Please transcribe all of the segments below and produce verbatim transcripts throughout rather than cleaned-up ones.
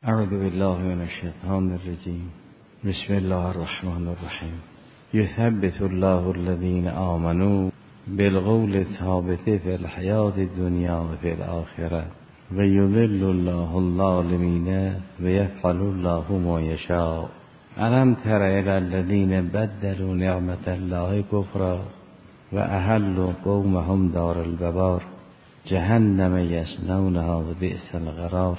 اعوذ بالله من الشیطان الرجیم. بسم الله الرحمن الرحیم. یثبت الله الذین آمنوا بالقول الثابت فی الحیاة الدنیا و فی الآخرة و یضل الله الظالمین و یفعل الله ما یشاء. الم تر الی الذین بدلوا نعمت الله کفرا و احلوا قومهم دار البوار جهنم یصلونها و بئس القرار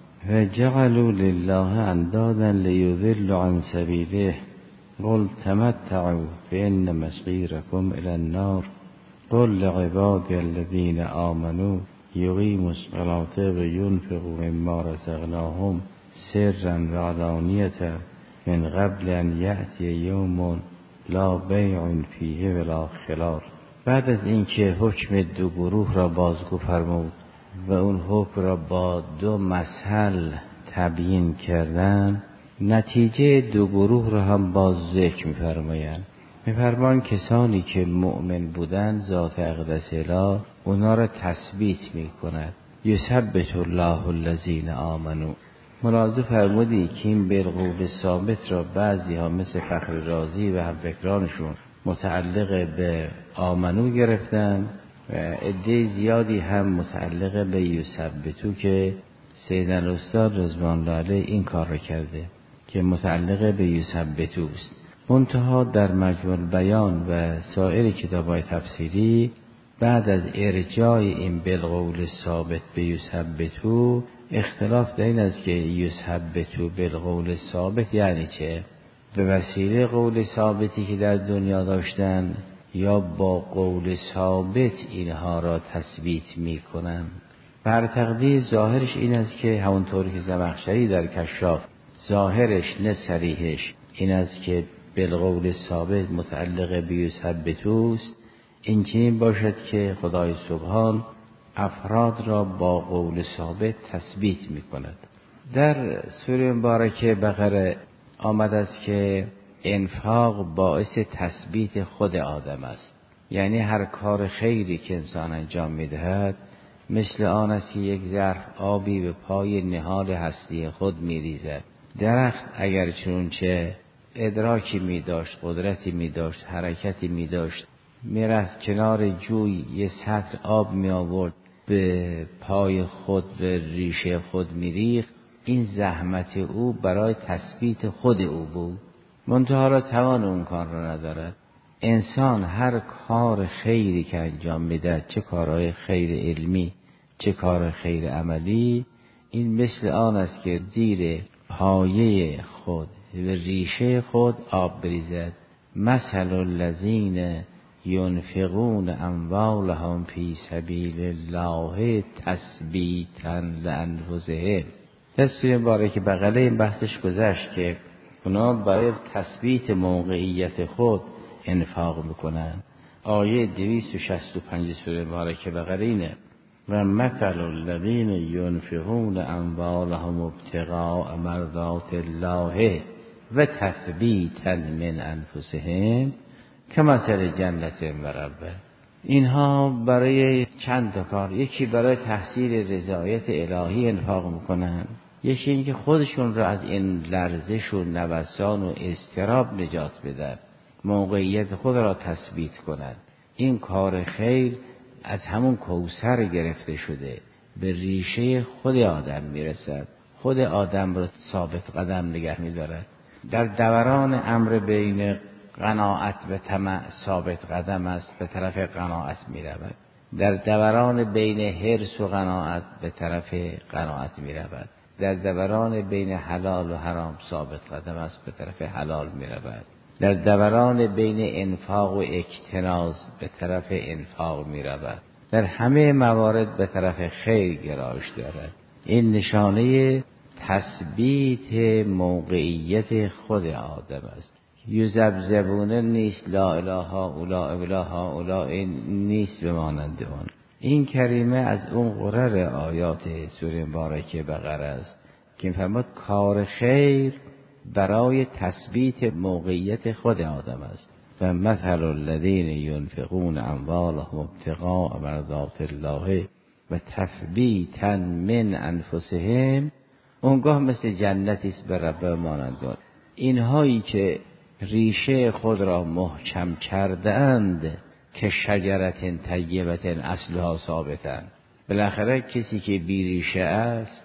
و جعلوا لله اندادا لیضلوا عن سبیله قل تمتعوا فإن مصیرکم الی النار قل لعبادی الذین آمنوا یقیموا الصلاة و ینفقوا مما رزقناهم سرا و علانیة من قبل ان یأتی یوم لا بیع فیه ولا خلال. بعد از اینکه حکم دو گروه را بازگو فرمود و اون حکم را با دو مثل تبیین کردن، نتیجه دو گروه را هم باز ذکر می‌فرمایند. می‌فرمایند کسانی که مؤمن بودند ذات اقدس اله اونا را تثبیت می‌کند. یثبت الله الذین آمنوا. ملاحظه فرمودی که این بالقول ثابت را بعضی ها مثل فخر رازی و همفکرانشون متعلق به آمنو گرفتن و عده زیادی هم متعلق به یثبتو که سید الاستاد رضوان الله علیه این کار را کرده که متعلق به یثبتو است. منتها در مجموع بیان و سایر کتاب‌های تفسیری بعد از ارجاع این بالقول ثابت به یثبتو اختلاف در این است که یثبتو بالقول ثابت یعنی چه؟ به وسیله قول ثابتی که در دنیا داشتن یا با قول ثابت اینها را تثبیت می کنن. بر تقدیر ظاهرش این است که همونطور که زمخشری در کشاف ظاهرش نه صریحش این است که بالقول ثابت متعلق به یثبتو است، این چنین باشد که خدای سبحان افراد را با قول ثابت تثبیت می کند. در سوره مبارکه بقره آمد است که انفاق باعث تثبیت خود آدم است. یعنی هر کار خیری که انسان انجام می دهد مثل آن است که یک ظرف آبی به پای نهال هستی خود می ریزد. درخت اگر چنانچه ادراکی می داشت، قدرتی می داشت، حرکتی می داشت، می رفت کنار جوی یه سطر آب می آورد به پای خود و ریشه خود می ریخت، این زحمت او برای تثبیت خود او بود. منتها را توان اون کار را ندارد. انسان هر کار خیری که انجام میده، چه کارهای خیر علمی چه کار خیر عملی، این مثل آن است که زیر پایه خود و ریشه خود آب بریزد. مثل الذین ينفقون اموالهم فی سبیل الله تثبیتا لانفسهم. تصویر مبارک بغله این بحثش گذشت که اونا برای تثبیت موقعیت خود انفاق میکنن. آیه دویست و شصت و پنج سوره مبارکه بقره اینه: و مثل الذین ينفقون اموالهم ابتغاء مرضات الله و تثبیتا من انفسهم کمثل جنت مربوة. اینها برای چند تا کار، یکی برای تحصیل رضایت الهی انفاق میکنن، یکی اینکه خودشون را از این لرزش و نوسان و اضطراب نجات بدن، موقعیت خود را تثبیت کنند. این کار خیر از همون کوثر گرفته شده به ریشه خود آدم میرسد، خود آدم را ثابت قدم نگه میدارد. در دوران امر بین قناعت و طمع ثابت قدم است، به طرف قناعت می رود. در دوران بین حرص و قناعت به طرف قناعت می رود. در دوران بین حلال و حرام ثابت قدم است، به طرف حلال می رود. در دوران بین انفاق و اکتناز به طرف انفاق می رود. در همه موارد به طرف خیر گرایش دارد. این نشانه تثبیت موقعیت خود آدم است. یذبذبونه نیست، لا اله هؤلاء و لا هؤلاء نیست بمانند اون. این کریمه از اون قرر آیات سوره مبارکه بقره است که می‌فرماد کار خیر برای تثبیت موقعیت خود آدم است. و مثل الذین ينفقون اموالهم ابتغاء مرضات الله و تثبیتا من انفسهم اونگاه مثل جنتی است به رب مانندگان. اینهایی که ریشه خود را محکم کردند که شجرت طیبت اصلها ثابتن. بالاخره کسی که بی ریشه است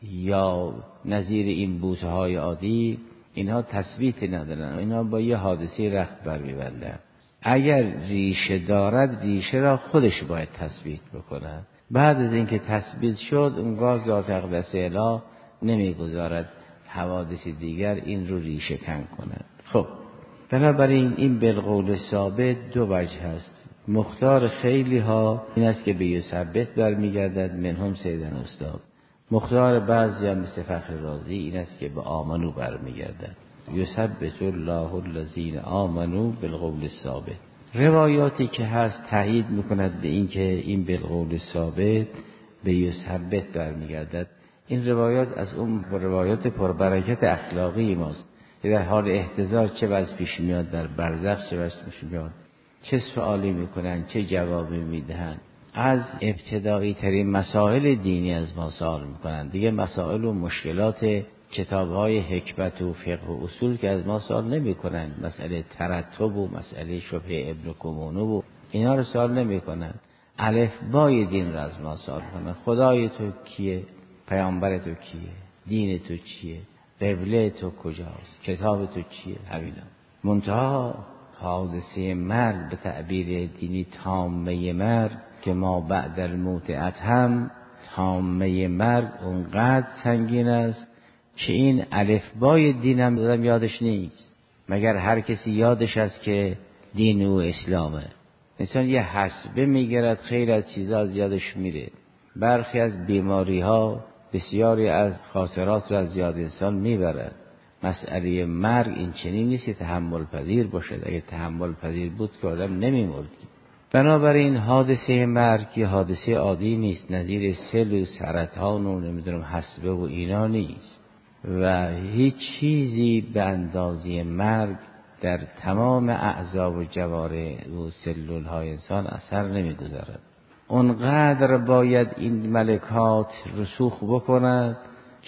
یا نظیر این بوته های عادی، اینها تثبیتی ندارن، اینها با یه حادثه رخت بر میبندن. اگر ریشه دارد ریشه را خودش باید تثبیت بکنه. بعد از اینکه تثبیت شد اونگاه ذات اقدس اله نمیگذارد حوادث دیگر این رو ریشه کن کنه. خب بنابراین این بالقول ثابت دو وجه هست. مختار خیلی ها این است که به یثبت برمیگردد، منهم سیدن استاد. مختار بعضی هم مثل فخر رازی این است که به آمنو برمیگردد. یثبت الله الذین آمنو بالقول ثابت. روایاتی که هست تایید میکند به این که این بالقول ثابت به یثبت برمیگردد. این روایات از اون روایات پربرکت اخلاقی ماست که در حال احتضار چه وضع پیش میاد، در برزخ چه وضع پیش میاد، چه سوالی میکنن، چه جوابی میدهن. از ابتدایی ترین مسائل دینی از ما سوال میکنن. دیگه مسائل و مشکلات کتاب‌های حکمت و فقه و اصول که از ما سوال نمیکنن، مسئله ترتب و مسئله شبه ابن کمونو و اینا رو سوال نمیکنن. الف بای دین رو از ما سوال کنن. خدای تو کیه؟ پیامبر تو کیه؟ دین تو چیه؟ قبله تو کجاست؟ کتاب تو چیه؟ همینا. منتها حادثه مرگ به تعبیر دینی تامه مرگ که ما بعد الموت اتهم، تامه مرگ اونقدر سنگین است که این الفبای دین هم دادم یادش نیست. مگر هر کسی یادش است که دین او اسلامه. انسان یه حسبه میگرد، خیلی از چیزا از یادش میره. برخی از بیماری ها بسیاری از خاطرات را از یاد انسان میبرد. مسئله مرگ این چنین نیست که تحمل پذیر باشد. اگه تحمل پذیر بود که آدم نمیمرد. بنابراین حادثه مرگ یه حادثه عادی نیست، نظیر سل و سرطان و نمیدونم حسبه و اینا نیست و هیچ چیزی به اندازه مرگ در تمام اعضا و جوارح و سلول های انسان اثر نمیگذارد. اونقدر باید این ملکات رسوخ بکند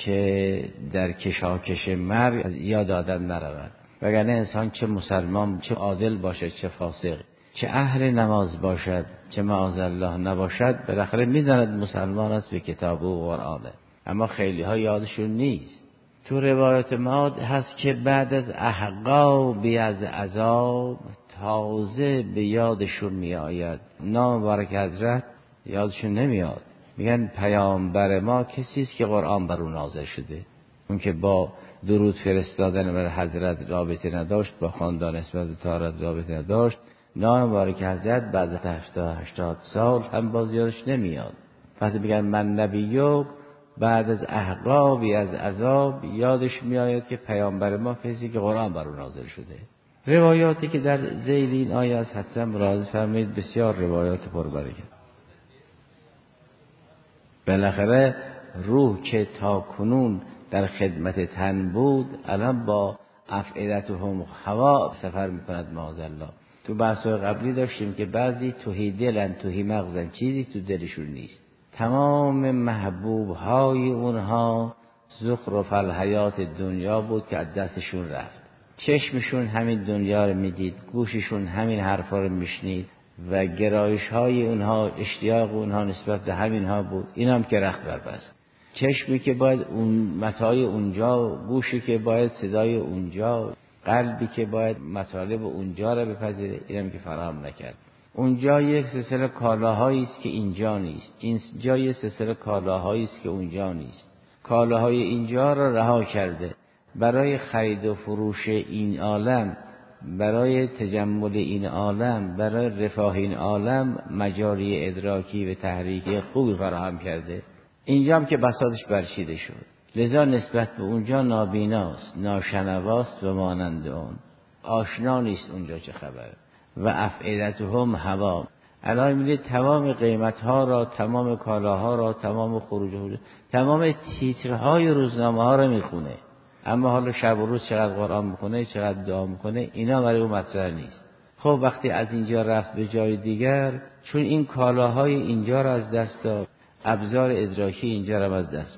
که در کشاکش مرگ از یاد آدم نرود. وگرنه انسان چه مسلمان، چه عادل باشد، چه فاسق، چه اهل نماز باشد، چه معاذالله نباشد، بالاخره میداند مسلمان است به کتاب و قرآنه. اما خیلی ها یادشون نیست. تو روایت ما هست که بعد از احقابی از عذاب تازه به یادشون می آید. نام مبارک حضرت یادشون نمیاد. میگن پیامبر ما کسی است که قرآن بر او نازل شده. اون که با درود فرستادن بر حضرت رابطه نداشت، با خاندان اسمت و طهارت رابطه نداشت، نام مبارک حضرت بعد از هشتاد هشتاد سال هم باز یادش نمیاد. وقتی میگن من نبیوک، بعد از احقابی از عذاب یادش میآید که پیامبر ما کسی که قرآن بر او نازل شده. روایاتی که در ذیل این آیه از حدثاً مراجعه فرمایید بسیار روایات پربرکت. بالاخره روح که تا کنون در خدمت تن بود الان با افئدتهم هوا سفر میکند معاذالله. تو بحث‌های قبلی داشتیم که بعضی توهی دلن توهی مغزن، چیزی تو دلشون نیست. تمام محبوب های اونها زخرف الحیات دنیا بود که از دستشون رفت. چشمشون همین دنیا رو میدید، گوششون همین حرفا رو میشنید و گرایش های اونها، اشتیاق اونها نسبت به همین ها بود. این هم که رخت بربست. چشمی که باید اون متاع اونجا، گوشی که باید صدای اونجا، قلبی که باید مطالب اونجا رو بپذیره، اینم که فراهم نکرد. اونجا یک سلسله کالاهایی است که اینجا نیست، اینجا یک سلسله کالاهایی است که اونجا نیست. کالاهای اینجا را رها کرده برای خرید و فروش این عالم، برای تجمل این عالم، برای رفاه این عالم مجاری ادراکی و تحریکی خوبی فراهم کرده. اینجا هم که بساطش برچیده شد، لذا نسبت به اونجا نابیناست، ناشنواست و مانند اون، آشنا نیست اونجا چه خبره. و افئدتهم هوا. الان می‌بینید تمام قیمت‌ها را، تمام کالاها را، تمام خروج، تمام تیترهای روزنامه ها را میخونه. اما حالا شب و روز چقدر قرآن میخونه، چقدر دعا میکنه، اینا برای او مطرح نیست. خب وقتی از اینجا رفت به جای دیگر، چون این کالاهای اینجا را از دست داد، ابزار ادراکی اینجا را از دست می‌داد.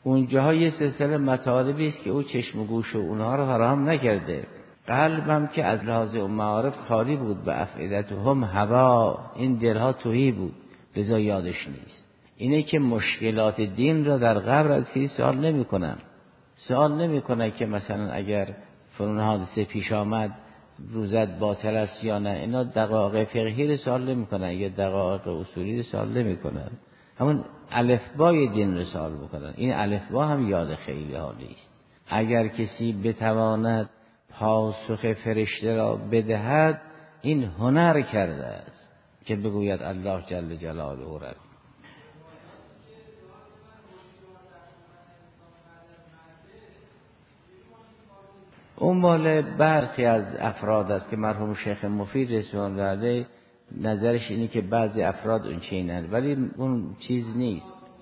اونجاها یه سلسله مطالبی است که او چشم و گوش و اونها رو فراهم نکرده. قلبم که از لحاظ اون معارف خالی بود و افئدتهم هوا، این دلها تهی بود، لذا یادش نیست. اینه که مشکلات دین را در قبر از کسی سوال نمی کنن. سوال نمی کنن که مثلا اگر فلان حادثه پیش آمد روزت باطل است یا نه. اینا دقایق فقهی رو سوال نمی کنن یا دقایق اصولی رو سوال نمی کنن. همون الفبای دین رو سوال بکنن. این الفبا هم یاد خیلی حالی است. اگر کسی بتواند پاسخ فرشته را بدهد، این هنر کرده است که بگوید الله جل جلاله رب. اون مال برخی از افراد است که مرحوم شیخ مفید رسول داده، نظرش اینه که بعضی افراد اون چینند، ولی اون چیز نیست.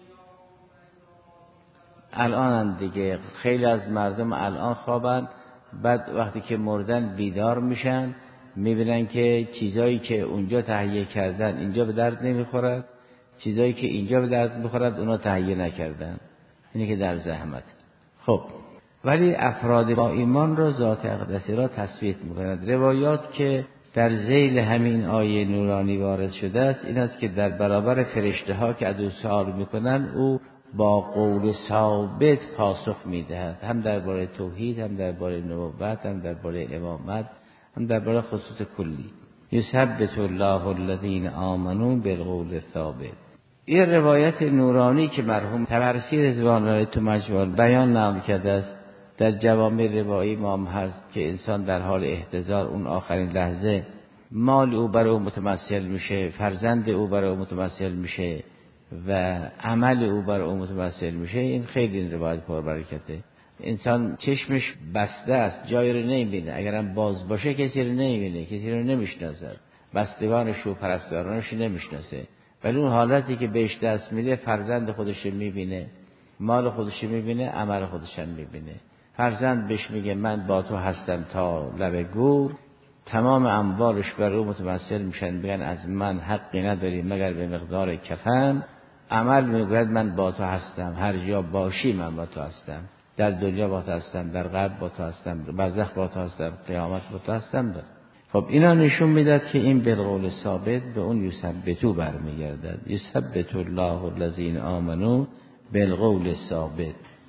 الان دیگه خیلی از مردم الان خوابند، بعد وقتی که مردن بیدار میشن، میبینن که چیزایی که اونجا تهیه کردن اینجا به درد نمیخورد، چیزایی که اینجا به درد میخورد اونا تهیه نکردن. اینه که در زحمت. خب ولی افراد با ایمان را ذات اقدسی را تثبیت میکند. روایات که در ذیل همین آیه نورانی وارد شده است این است که در برابر فرشته ها که از او سوال میکنن او با قول ثابت پاسخ میدهد، هم درباره توحید، هم درباره نبوت، هم درباره امامت، هم درباره خصوص کلی. یثبت الله الذین آمنوا بالقول الثابت. این روایت نورانی که مرحوم طبرسی رضوان الله تو مجموع بیان نقل کرده است، در جوامع روایی ما هم هست که انسان در حال احتضار اون آخرین لحظه مال او برای او متمثل میشه، فرزند او برای او متمثل میشه و عمل او برای او متمثل میشه. این خیلی این روایت پربرکته. انسان چشمش بسته است، جایی رو نمیبینه، اگرم باز باشه کسی رو نمیبینه، کسی رو نمیشناسه، بستگانش و پرستارانش نمیشناسه، ولی اون حالتی که بهش دست میده فرزند خودش میبینه، مال خودش میبینه، عمل خودش هم میبینه. فرزند بهش میگه من با تو هستم تا لب گور، تمام اموالش بر او متمثل میشن، بگن از من حقی نداری مگر به مقدار کفن. عمل میگوید من با تو هستم، هر جا باشی من با تو هستم، در دنیا با تو هستم، در قبر با تو هستم، برزخ با تو هستم، قیامت با تو هستم. دار. خب اینا نشون میداد که این بالقول ثابت به اون یثبتو برمیگردد. یثبت الله الذین آمنوا بالقول ثابت.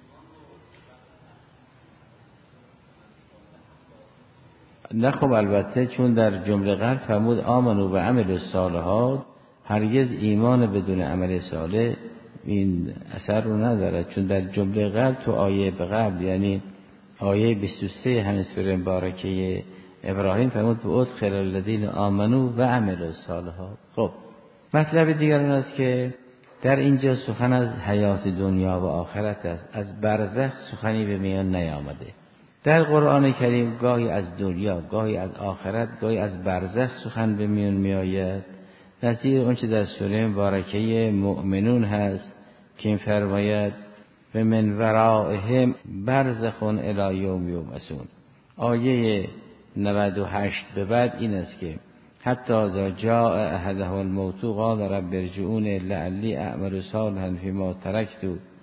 نه خب البته چون در جمله قلب فرمود آمنو و عمل الصالحات، هرگز ایمان بدون عمل صالح این اثر رو نداره، چون در جمله قلب تو آیه به قبل یعنی آیه بیست و سه همین سوره مبارکه ابراهیم فرمود و ادخل الذین آمنو و عمل الصالحات. خب مطلب دیگر این است که در اینجا سخن از حیات دنیا و آخرت است، از برزخ سخنی به میان نیامده. در قرآن کریم گاهی از دنیا، گاهی از آخرت، گاهی از برزخ سخن به میان می آید. نظیر اون چه در سوره مبارکه مؤمنون هست که این فرماید و من ورائهم برزخ الی یوم یبعثون. آیه نود و هشت به بعد این است که حتی اذا جاء احدهم الموت قال رب ارجعون لعلی اعمل صالحا فیما ترکت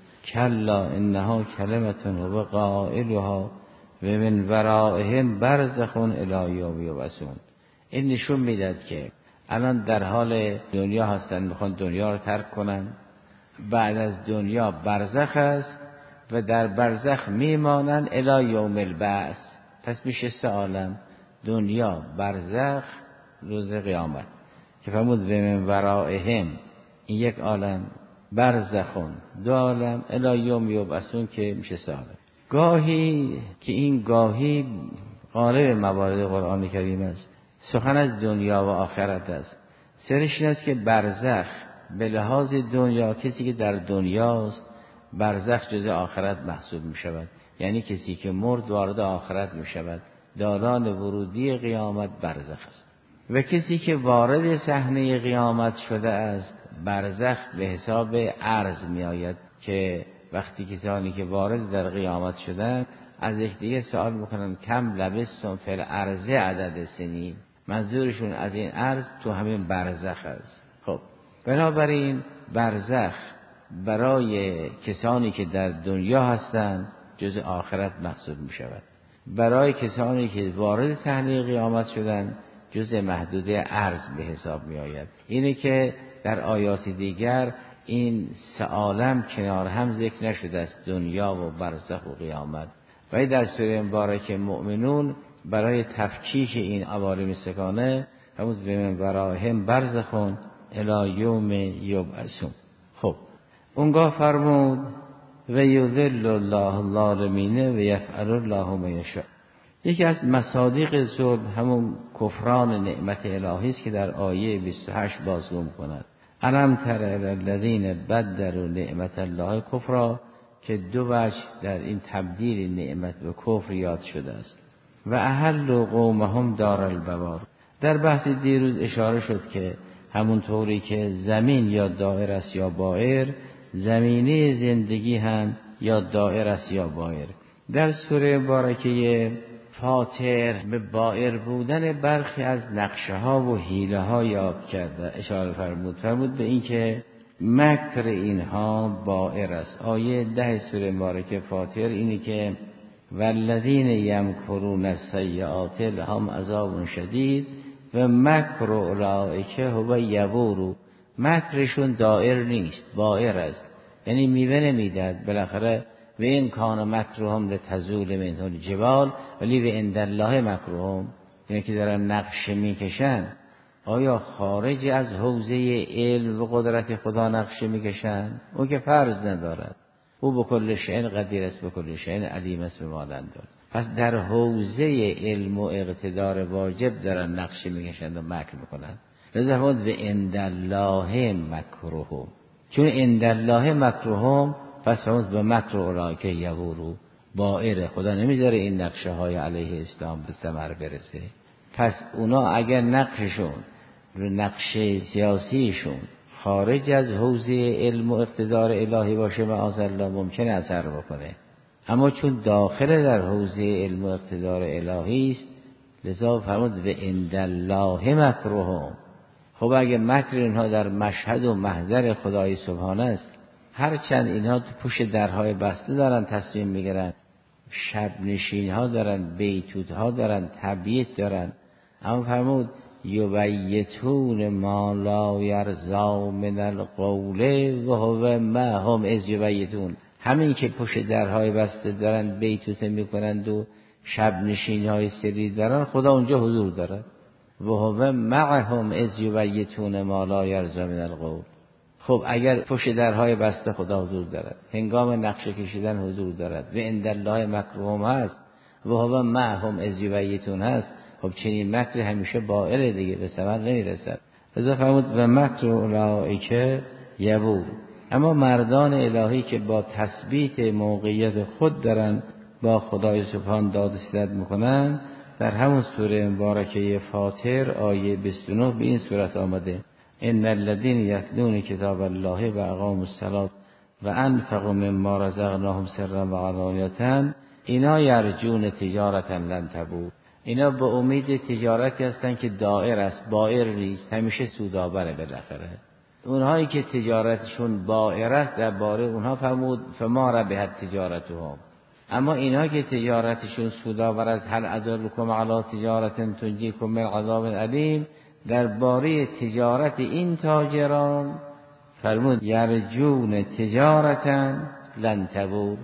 کلا انها کلمة هو قائلها و من ورائهم برزخ الی یوم یبعثون. این نشون میداد که الان در حال دنیا هستن، میخوان دنیا رو ترک کنن، بعد از دنیا برزخ است و در برزخ میمانن الی یوم البعث. پس میشه سه عالم، دنیا، برزخ، روز قیامت که فرمود و من ورائهم این یک عالم، برزخون دو عالم، الی یوم یبعثون که میشه سه عالم. گاهی که این گاهی غالب موارد قرآن کریم است سخن از دنیا و آخرت است. سرش این است که برزخ به لحاظ دنیا کسی که در دنیاست، برزخ جز آخرت محسوب می شود، یعنی کسی که مرد وارد آخرت می شود، دالان ورودی قیامت برزخ است. و کسی که وارد صحنه قیامت شده است، برزخ به حساب عرض می آید که وقتی کسانی که وارد در قیامت شدن از یکدیگه سوال میکنن کم لبستم فی الارض عدد سنین، منظورشون از این عرض تو همین برزخ است. خب بنابراین برزخ برای کسانی که در دنیا هستند جز آخرت محسوب می شود. برای کسانی که وارد تحلیل قیامت شدند جز محدوده عرض به حساب می آید. اینه که در آیات دیگر این سه عالم کنار هم ذکر نشده است، دنیا و برزخ و قیامت. و در سوره مبارکه مؤمنون برای تفکیک این عوالم سگانه همون من وراهم برزخون الی یوم یبعثون. خب اونگاه فرمود و یذل الله الظالمین و یفعل الله ما یشاء. یکی از مصادیق ظلم همون کفران نعمت الهی است که در آیه بیست و هشت بازگو می‌کند. الم تر الی الذین بدلوا نعمت الله کفرا، که دو وجه در این تبدیل نعمت به کفر یاد شده است. و احل قومهم دار البوار. در بحث دیروز اشاره شد که همون طوری که زمین یا دائر است یا بائر، زمینه زندگی هم یا دائر است یا بائر. در سوره مبارکه فاطر به بائر بودن برخی از نقشه ها و حیله ها یاد کرده، اشاره فرمود فرمود به این که مکر اینها بائر است. آیه ده سوره مبارکه فاطر اینی که والذین یمکرون السیئات لهم عذاب شدید و مکر اولئک هو یبور. مکرشون دائر نیست، بائر است، یعنی میوه نمیدهد. بالاخره و این کان مکرهم لتزول منه الجبال ولی و عند الله مکرهم، یعنی که دارن نقشه میکشن. آیا خارج از حوزه علم و قدرت خدا نقشه میکشن؟ او که فرض ندارد، او بكل شیء قدیر است بكل شیء علیم است به مانند دارد. پس در حوزه علم و اقتدار واجب دارن نقشه میکشند و مکر میکنند. لذا فرمود و عند الله مکرهم، چون عند الله مکرهم پس فرمود به مکر اولئک یبورو، بائر. خدا نمیذاره این نقشه های علیه اسلام به ثمر برسه. پس اونا اگر نقششون رو نقشه سیاسیشون خارج از حوزه علم و اقتدار الهی باشه معاذالله ممکنه اثر بکنه، اما چون داخل در حوزه علم و اقتدار الهی است لذا فرمود و عند الله مکرهم. خب اگه مکر اینها در مشهد و محضر خدای سبحانه است، هرچند اینها تو پشت درهای بسته دارن تصمیم میگیرن، شب نشین ها دارن، بیتوت ها دارن، تبییت دارن، اما فرمود یبیتون ما لا یرضا من القول و هو معهم اذ یبیتون. همین که پشت درهای بسته دارن بیتوت میکنند و شب نشین های سری دارن، خدا اونجا حضور داره. و هو معهم اذ یبیتون ما لا یرضا من القول. خب اگر پشت درهای بسته خدا حضور دارد، هنگام نقشه کشیدن حضور دارد و عند الله مکرهم هست و هو معهم اذ یبیتون هست، خب چنین مکر همیشه بائل دیگه، به ثمر نمیرسد. لذا فرمود و مکر اولئک یبور. اما مردان الهی که با تثبیت موقعیت خود دارن با خدای سبحان داد و ستد میکنن، در همون سوره مبارکه فاطر آیه بیست و نه به این صورت آمده ان الذين يتلون کتاب الله و اقاموا الصلاة و انفقوا مما رزقناهم سرا و علانیة اینا یرجون تجارتا لن تبور. اینا به امید تجارتی هستن که دائر است، بائر نیست، همیشه سودآوره. بالاخره اونهایی که تجارتشون بائر است درباره اونها فرمود فما ربحت تجارتهم. اما اینا که تجارتشون سودآور است هل ادلکم علی تجارت تنجیکم من عذاب علیم، درباره تجارت این تاجران فرمود یرجون تجارتا لن تبور.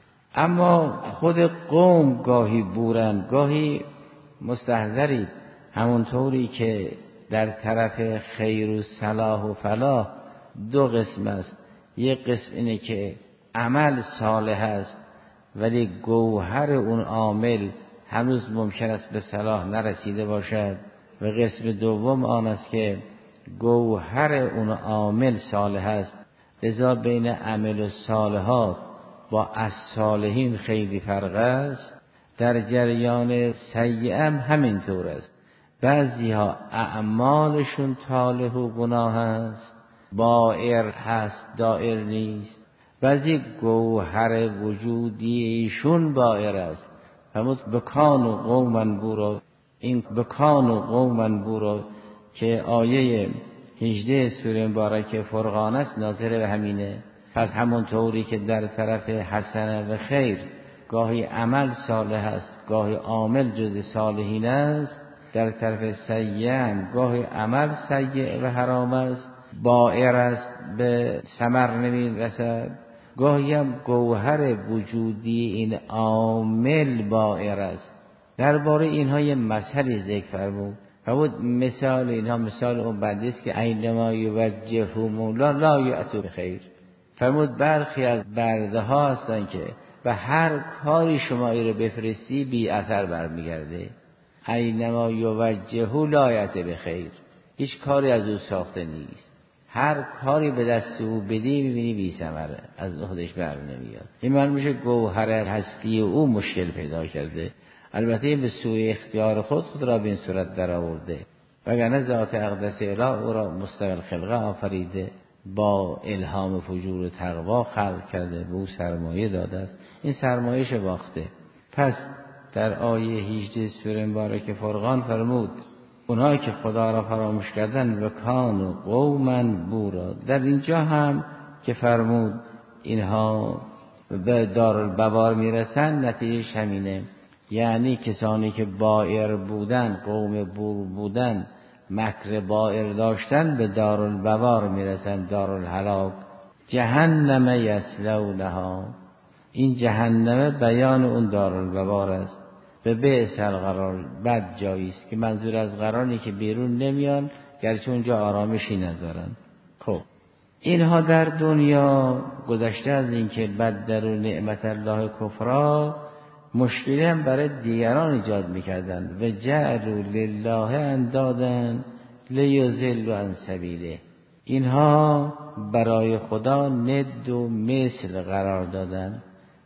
اما خود قوم گاهی بورن گاهی مستحضری، همونطوری که در طرف خیر و صلاح و فلاح دو قسم است. یک قسم اینه که عمل صالح است ولی گوهر اون عامل هنوز ممکن است به صلاح نرسیده باشد، و قسم دوم آن است که گوهر اون عامل صالح است، لذا بین عمل و صالحات با الصالحین خیلی فرق است. در جریان سیئه هم همین طور است. بعضی ها اعمالشون طالح و گناه است، بائر هست دائر نیست. بعضی گوهر وجودی ایشون بائر است. فرمود بکان و قومن بورا، این بکان و قومن بورا که آیه هجده سوره مبارکه فرقان است ناظر به همینه. پس همون طوری که در طرف حسنه و خیر گاهی عمل صالح است، گاهی عامل جز صالحین است، در طرف سیئه گاهی عمل سیئ و حرام است، بائر است، به ثمر نمی رسد، گاهی هم گوهر وجودی این عامل بائر است. درباره اینها یه مثلی ذکر فرمود. فرمود مثال اینها مثال اون بنده است که اینما یوجهه مولا لا یأتوا بخیر. فرمود برخی از برده ها هستن که و هر کاری شما ای رو بفرستی بی اثر برمیگرده. اینما یوجهه لا یأتی بخیر، هیچ کاری از او ساخته نیست، هر کاری به دست او بدی میبینی بی ثمره، از خودش بر نمیاد. این معنی میشه گوهر هستی او مشکل پیدا کرده. البته به سوی اختیار خود خود را به این صورت در آورده، وگرنه ذات اقدس اله او را مستقل خلقه آفریده، با الهام فجور و تقوا خلق کرده، به او سرمایه داده است، این سرمایه‌اش باخته. پس در آیه هجده سوره مبارکه فرقان فرمود اونایی که خدا را فراموش کردن و کانوا قوما بورا. در اینجا هم که فرمود اینها به دارالبوار میرسن، نتیجه همینه، یعنی کسانی که بائر بودن، قوم بور بودن، مکر بائر داشتن، به دارالبوار میرسن، دارالهلاک. جهنم یصلونها، این جهنم بیان اون دارالبوار است. به بئس القرار، بد جایی است، که منظور از قراری که بیرون نمیان، گرچه اونجا آرامشی ندارن. خب اینها در دنیا گذشته از این که بدلوا نعمت الله کفرا، مشکلی هم برای دیگران ایجاد میکردن و جعلوا لله اندادا لیضلوا عن سبیله. اینها برای خدا ند و مثل قرار دادن،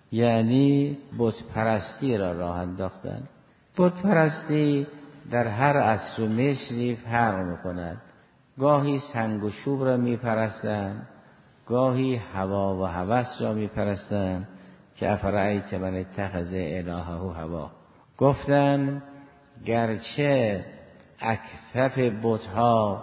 یعنی بت پرستی را راه انداختن. بت پرستی در هر عصر و مصری فرق میکند. گاهی سنگ و چوب را میپرستند، گاهی هوا و هوس را میپرستند، که افرأیت من اتخذ الهه هوا. گفتن گرچه اکفف بتها،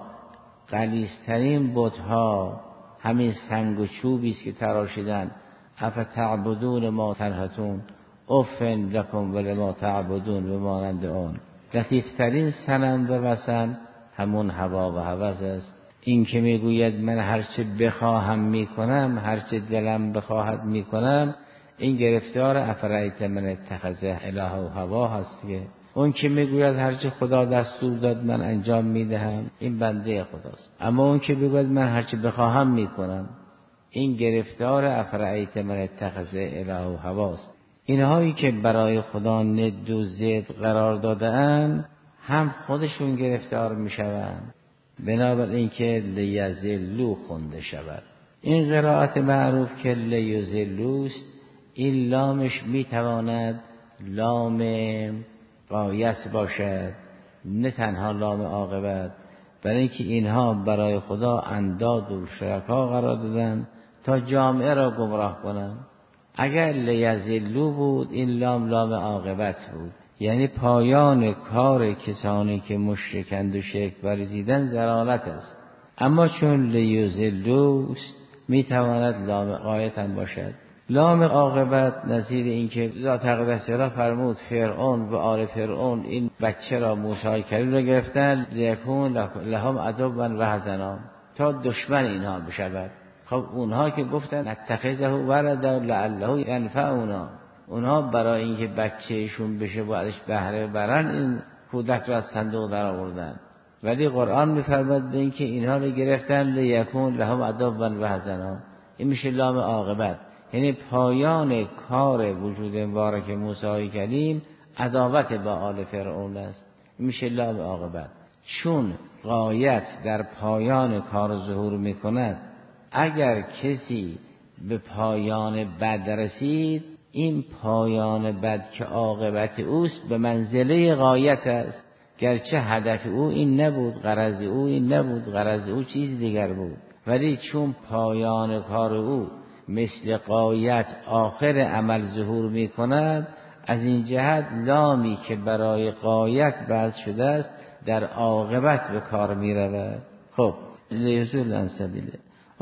غلیظترین بتها همین سنگ و چوبی است که تراشیدن، افتعبدون ما تنحتون افن لکم ولما تعبدون، به مانند آن. لطیفترین صنم و وثن همون هوا و هوس است. این که میگوید من هرچه بخواهم میکنم، هرچه دلم بخواهد میکنم، این گرفتار افرایت من اتخذ اله و هوا هست. که اون که میگوید هرچه خدا دستور داد من انجام میدهم، این بنده خداست. اما اون که میگوید من هرچه بخواهم میکنم، این گرفتار افرایت من اتخذ اله و هواست. اینهایی که برای خدا ند و ضد قرار داده‌اند، هم خودشون گرفتار میشوند، بنابراین که لیضلوا خونده شود. این قرائت معروف که لیضلوست، این لامش میتواند لام غایت باشد، نه تنها لام عاقبت، برای اینکه اینها برای خدا انداد و شرکا قرار دادن تا جامعه را گمراه کنند. اگر لیضلوا بود، این لام لام عاقبت بود، یعنی پایان کار کسانی که مشرکند و شرک ورزیدن ضلالت است. اما چون لیضلوست، میتواند لام غایت هم باشد. لام عاقبت نظیر این که ذات اقدس را فرمود فرعون و آل فرعون این بچه را موسی کلیم را گرفتن، لیکون لهم عدوا و حزنا، تا دشمن اینها بشود. خب اونها که گفتن اتخذه ولدا لعله ینفعنا، اونها برای اینکه بچه‌شون بشه و ازش بهره برن، این کودک را از صندوق در آوردن. ولی قرآن می‌فرماید به اینکه اینها رو گرفتن لیکون لهم عدوا و حزنا، این میشه لام عاقبت، یعنی پایان کار وجود مبارک موسی کلیم عداوت با آل فرعون است، میشه لام عاقبت. چون غایت در پایان کار ظهور میکند، اگر کسی به پایان بد رسید، این پایان بد که عاقبت اوست به منزله غایت است، گرچه هدف او این نبود، غرض او این نبود، غرض او چیز دیگر بود، ولی چون پایان کار او مثل غایت آخر عمل ظهور می کند، از این جهت لامی که برای غایت بحث شده است در عاقبت به کار می رود. خب لیضلوا عن سبیله.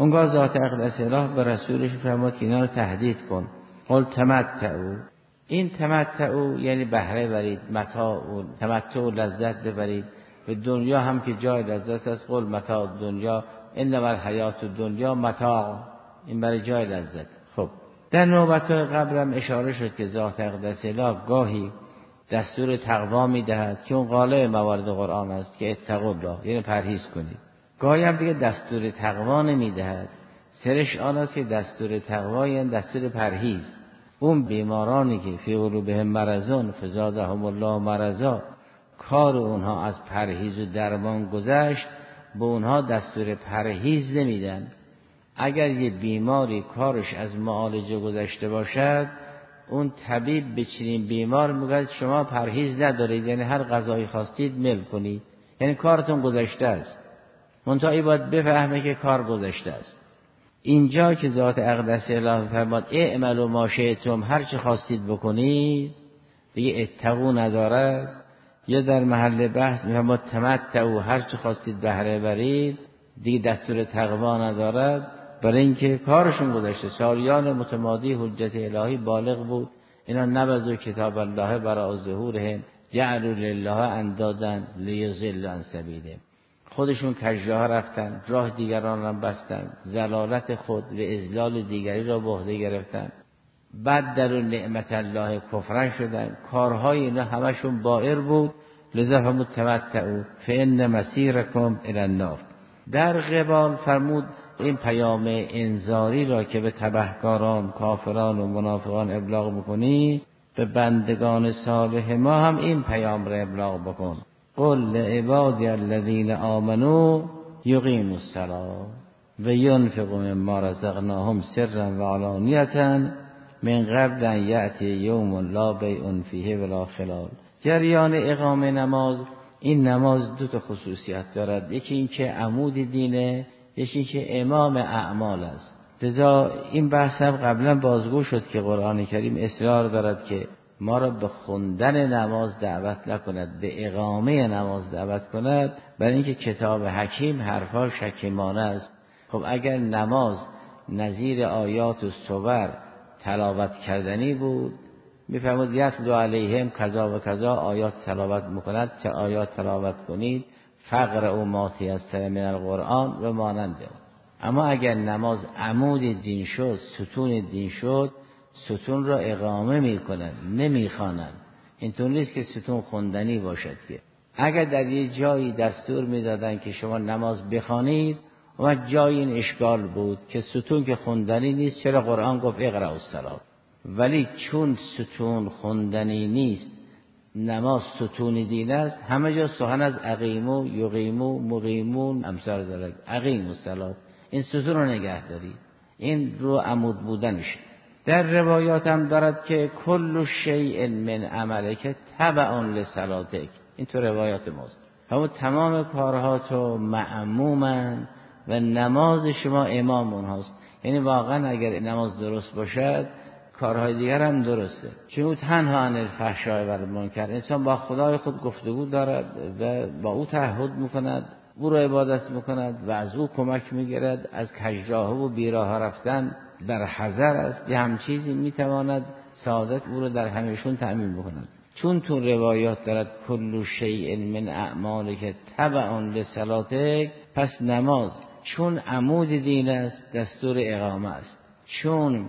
اونگاه ذات اقدس الله به رسولش فرمود که اینا رو تهدید کن. قل تمتعوا. این تمتعوا یعنی بهره برید، متاع و تمتع و لذت ببرید. به دنیا هم که جای لذت است، قل متاع دنیا انما الحیات الدنیا متاع، این برای جای لذت. خب در نوبت قبلم اشاره شد که ذات اقدس الله گاهی دستور تقوا میدهد که اون غالب موارد قرآن است که اتقوا الله، یعنی پرهیز کنید. گاهی هم دیگه دستور تقوا نمیدهد، سرش آن است که دستور تقوا یعنی دستور پرهیز. اون بیمارانی که فی قلوبهم مرضون فزادهم الله مرضا، کار اونها از پرهیز و درمان گذشت، به اونها دستور پرهیز نمیدن. اگر یه بیماری کارش از معالجه گذشته باشد، اون طبیب به چنین بیمار میگه شما پرهیز ندارید، یعنی هر غذایی خواستید میل کنید، یعنی کارتون گذشته است. منتهی باید بفهمه که کار گذشته است. اینجا که ذات اقدس الله فرماد اعملوا ما شئتم، هر چه خواستید بکنید، دیگه اتقوا ندارد. یا در محل بحث میفرماد تمتعوا، هر چه خواستید بهره برید، دیگه دستور تقوا ندارد، برای اینکه کارشون گذشته. سالیان متمادی حجت الهی بالغ بود، اینا نبذوا کتاب الله برای ظهورهم جعلوا لله اندادا لیضلوا عن سبیله. خودشون کجراه رفتن، راه دیگران را بستن، ضلالت خود و اضلال دیگری را به عهده گرفتن. بعد در نعمت الله کفران شدن، کارهای اینا همشون بائر بود. لذا فرمود تمتعوا فان مسیرکم الی النار. در قبال فرمود این پیام انذاری را که به تبهکاران، کافران و منافقان ابلاغ بکنی، به بندگان صالح ما هم این پیام را ابلاغ بکن. قل لعبادی الذین آمنوا یقیموا الصلاة و ینفقوا مما رزقناهم سرا و علانیة من قبل ان یأتی یوم لا بیع فیه ولا خلال. جریان اقامه نماز، این نماز دو تا خصوصیت دارد، یکی این که عمود دینه، یکی این که امام اعمال است. لذا این بحث هم قبلا بازگو شد که قرآن کریم اصرار دارد که ما را به خوندن نماز دعوت نکند، به اقامه نماز دعوت کند، برای اینکه کتاب حکیم حرفاش حکیمانه است. خب اگر نماز نظیر آیات و صور تلاوت کردنی بود، میفرمود یتلو علیهم کذا و کذا، آیات تلاوت میکند، چه آیات تلاوت کنید، فقرؤ ما تیسر من القرآن و ماننده. اما اگر نماز عمود دین شد، ستون دین شد، ستون را اقامه میکنند، نمیخوانند. اینطور نیست که ستون خوندنی باشد. که اگر در یه جایی دستور میدادن که شما نماز بخوانید، و جای این اشکال بود که ستون که خوندنی نیست، چرا قرآن گفت اقرأوا الصلاة؟ ولی چون ستون خوندنی نیست، نماز ستون دین است، همه جا سخن از اقیمو، یقیمو، مقیمون امثال دارد. اقیموا الصلاة، این ستون رو نگه دارید، این رو عمود بودنش. در روایات هم دارد که کل شیء من عملک تبع لصلاتک، این تو روایات ماست. همون تمام کارها تو معمومن و نماز شما امام اونهاست. یعنی واقعا اگر نماز درست باشد، کارهای دیگر هم درسته. چون او تنها عن الفحشاء و المنکر، انسان با خدای خود گفتگو دارد و با او تعهد میکند، او را عبادت میکند و از او کمک میگیرد. از کجراه و بیراه رفتن در حذر است. یه هم چیزی میتواند سعادت او را در همیشون تأمین بکند. چون تو روایات دارد کل شیء من اعمالک تبع لصلاتک، پس نماز چون عمود دین است، دستور اقامه است. چون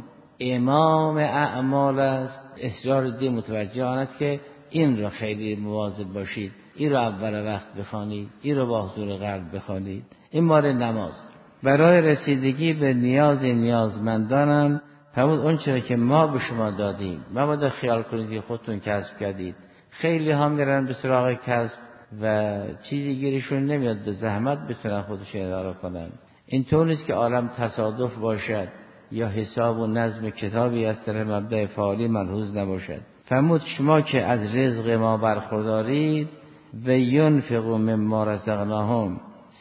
امام اعمال است، اصرار دین متوجه آن است که این را خیلی مواظب باشید، این را اول وقت بخوانید، این را با حضور قلب بخوانید. این مال نماز. برای رسیدگی به نیاز نیازمندانم فرمود اون چرا که ما به شما دادیم، مبادا خیال کنید که خودتون کسب کردید. خیلی ها میرن به سراغ کسب و چیزی گیرشون نمیاد، به زحمت بتونن خودشون اداره کنن. این طور نیست که عالم تصادف باشد یا حساب و نظم کتابی از طرف مبدأ فعالی ملحوظ نباشد. فرمود شما که از رزق ما برخوردارید و ینفقوا مما رزقناهم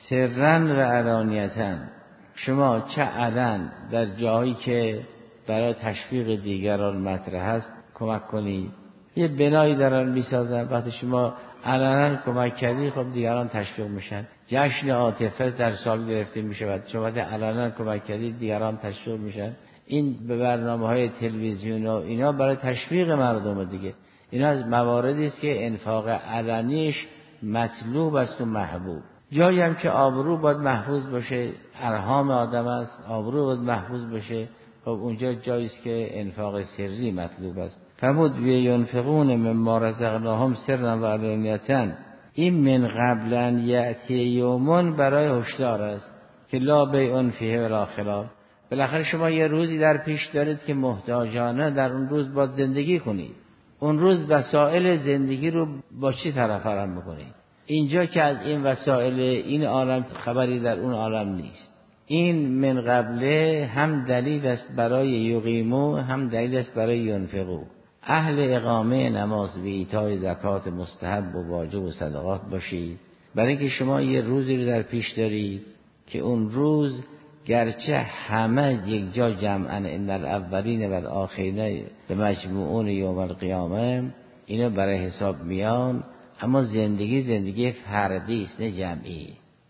سرا و علانیة، شما چه علن در جایی که برای تشویق دیگران مطرح است کمک کنید. یه بنایی دارن میسازن، وقتی شما علنا کمک کردی، خب دیگران تشویق میشن. جشن عاطفه در سال گرفته میشود، شما علنا کمک کردی دیگران تشویق میشن. این به برنامه‌های تلویزیون و اینا برای تشویق مردم دیگه. اینا از مواردی است که انفاق علنیش مطلوب است و محبوب. جایی هم که آبرو باید محفوظ باشه، ارحام آدم است، آبرو باید محفوظ باشه، خب اونجا جایی است که انفاق سری مطلوب است. فرمود و ینفقون مما رزقناهم سرا و علانیة. این من قبل ان یأتی یوم برای هشدار است که لا بیع فیه ولا خلال. بالاخره شما یه روزی در پیش دارید که محتاجانه در اون روز باید زندگی کنید. اون روز وسایل زندگی رو با چی طرف فرام میکنید؟ اینجا که از این وسایل این عالم خبری در اون عالم نیست. این من قبله هم دلیل است برای یقیمو، هم دلیل است برای ینفقو. اهل اقامه نماز و ایتای زکات مستحب و واجب و صدقات باشید، برای اینکه شما یه روزی رو در پیش دارید که اون روز گرچه همه یک جا جمعاً ان الاولین و الاخرین مجموعون یوم القیامه اینا برای حساب میان، اما زندگی زندگی فردی است نه جمعی.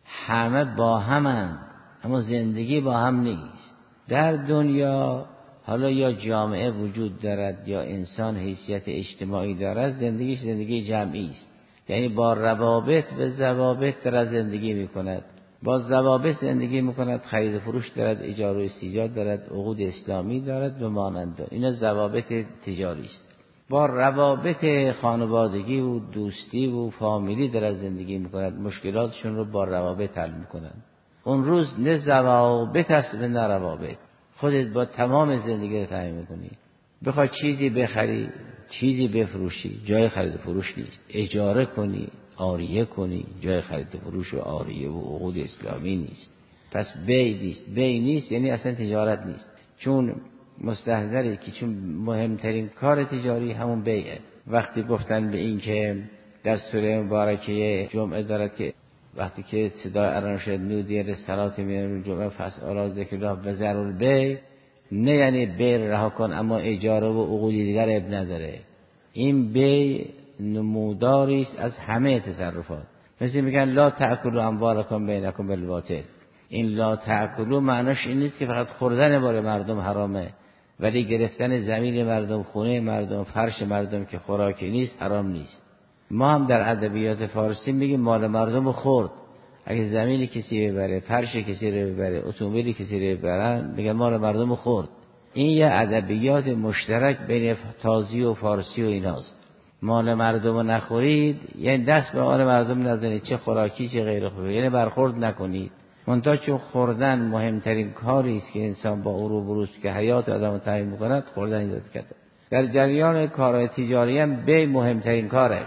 همه با همند اما زندگی با هم نیست. در دنیا حالا یا جامعه وجود دارد یا انسان حیثیت اجتماعی دارد، زندگیش زندگی جمعی است، یعنی با روابط و ضوابط دارد زندگی میکند، با ضوابط زندگی میکند، خرید و فروش دارد، ایجار و استیجار دارد، عقود اسلامی دارد و مانند اینا ضوابط تجاری است. با روابط خانوادگی و دوستی و فامیلی دارد زندگی میکند، مشکلاتشون رو با روابط حل میکنند. اون روز نه ضوابط است نه روابط، خودت با تمام زندگی رو تعیین میکنی. بخوای چیزی بخری، چیزی بفروشی، جای خرید و فروش نیست. اجاره کنی، عاریه کنی، جای خرید و فروش و عاریه و عقود اسلامی نیست. پس بیع نیست. بیع نیست یعنی اصلا تجارت نیست، چون مستحضره که چون مهمترین کار تجاری همون بیعه. وقتی گفتن به این که در سوره مبارکه جمعه دارد که وقتی که صدای اذان شد نودی للصلاة من الجمعه فاسعوا ذکر الله و ذروا البیع، نه یعنی بیع رها کن اما اجاره و عقودی دیگر اب نداره. این بیع نموداری است از همه تصرفات. مثل میگن لا تأکلوا اموالکم بینکم بالباطل. این لا تأکلوا معناش این نیست که فقط خوردن بار مردم حرامه، ولی گرفتن زمین مردم، خونه مردم، فرش مردم که خوراکی نیست حرام نیست. ما هم در ادبیات فارسی میگیم مال مردم خورد. اگه زمین کسی ببره، فرش کسی رو ببره، اتومبیل کسی رو ببرن، میگن مال مردم خورد. این یه ادبیات مشترک بین تازی و فارسی و ایناست. مال مردم رو نخورید یعنی دست به مال مردم نزنید، چه خوراکی چه غیر خوراکی، یعنی برخورد نکنید. منتها چون خوردن مهمترین کاری است که انسان با او رو بروز که حیات آدم رو تعیین می‌کند، خوردن ایجاد کرده. در جریان کارهای تجاری هم بیع مهمترین کاره.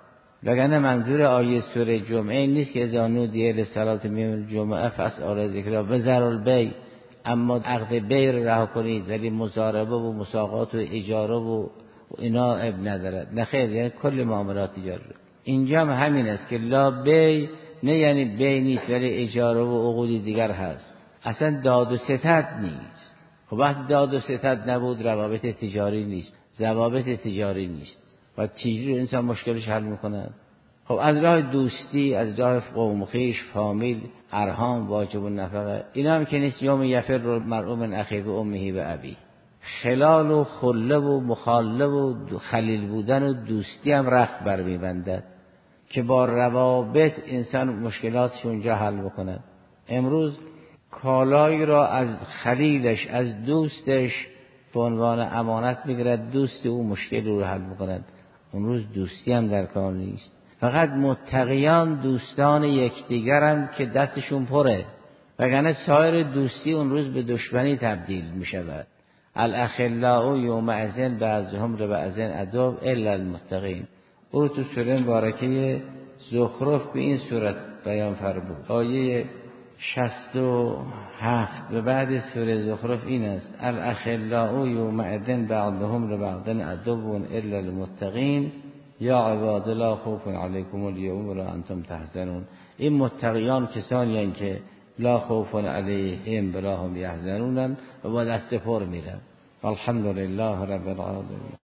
وگرنه منظور آیه سوره جمعه این نیست که اذا نودی للصلاة من الجمعه فاسعوا ذکر الله و ذروا البیع، اما عقد بیع رو رها کنید، ولی مضاربه و مساقات و اجاره و اینا اب ندارد. نه خیر، یعنی کل معاملات تجاری. اینجا هم همین است که لا بیع نه یعنی بیع نیست ولی اجاره و عقودی دیگر هست. اصلا داد و ستد نیست. خب وقتی داد و ستد نبود روابط تجاری نیست، ضوابط تجاری نیست و چجوری انسان مشکلش حل میکنه؟ خب از راه دوستی، از راه قوم خویش، فامیل، ارحام، واجب النفقه، اینا هم که نیست. یوم یفر المرء من اخیه و امه و ابی. خلال و خله و مخاله و خلیل بودن و دوستی هم رخت بر میبندد که با روابط انسان مشکلاتش اونجا حل بکنه. امروز کالایی را از خلیلش، از دوستش به عنوان امانت میگیرد، دوست او مشکل رو حل میکند. اون روز دوستی هم در کار نیست. فقط متقیان دوستان یکدیگرن که دستشون پره، وگرنه سایر دوستی اون روز به دشمنی تبدیل میشود. الاخلاء یومئذ بعضهم لبعض عدو الا المتقین. او تو سوره مبارکه زخرف به این صورت بیان فرمود. آیه شصت و هفت به بعد سوره زخرف این است: الاخلاء یومئذ بعضهم لبعض عدو الا المتقین یا عباد لا خوف علیکم الیوم ولا انتم تحزنون. این متقیان کسانی هستند که لا خوف علیهم ولا هم یحزنون و با دست پر میرن. الحمدلله رب العالمین.